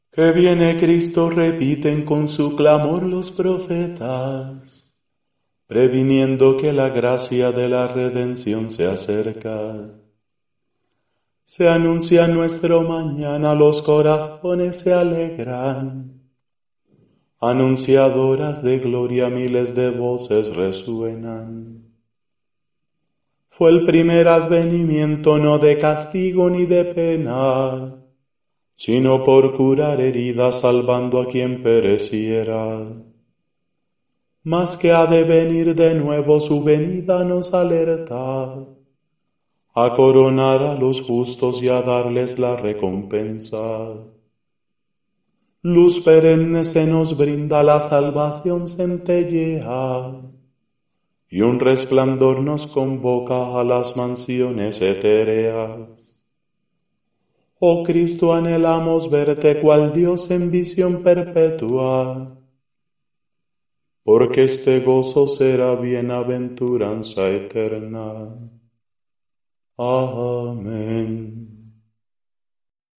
Que viene Cristo, repiten con su clamor los profetas, previniendo que la gracia de la redención se acerca. Se anuncia nuestro mañana, los corazones se alegran. Anunciadoras de gloria, miles de voces resuenan. Fue el primer advenimiento no de castigo ni de pena, sino por curar heridas, salvando a quien pereciera. Mas que ha de venir de nuevo, su venida nos alerta, a coronar a los justos y a darles la recompensa. Luz perenne se nos brinda, la salvación centellea, y un resplandor nos convoca a las mansiones etéreas. Oh Cristo, anhelamos verte cual Dios en visión perpetua, porque este gozo será bienaventuranza eterna. Amén.